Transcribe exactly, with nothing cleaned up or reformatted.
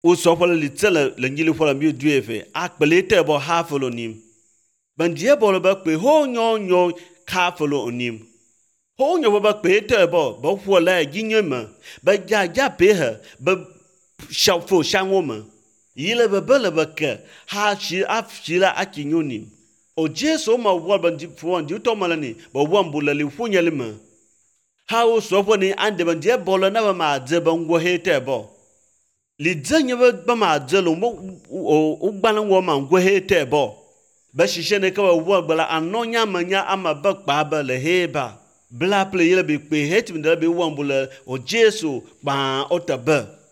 O so fo le tsela le ngile fo la mi duefe akpelete bo ha fo lo nim. Ban die bo lo ba pe ho nyo nyo ka fo lo nim. Ho nyo ba pe te bo bo fo la ginyema ba ja ja pe ha ba shao fo shang wo ma. Yile ba ba le ba ke ha shi af shi la akinyonim. O Jesu ma wa ban di fo an di to mala ni bo wa mbula le fo nyele ma. Ha o so fo ni ande ban die bo lo na ba ma je ban go he te bo. Li dzanye ba ma dzelo mo o gbalan wo ma ngwe he te bo ba shishe ne ka wo gbala anonya manya ama ba kpa ba le heba bla ple yele bi pe het mi da bi wo mbula o Jesu ba o ta ba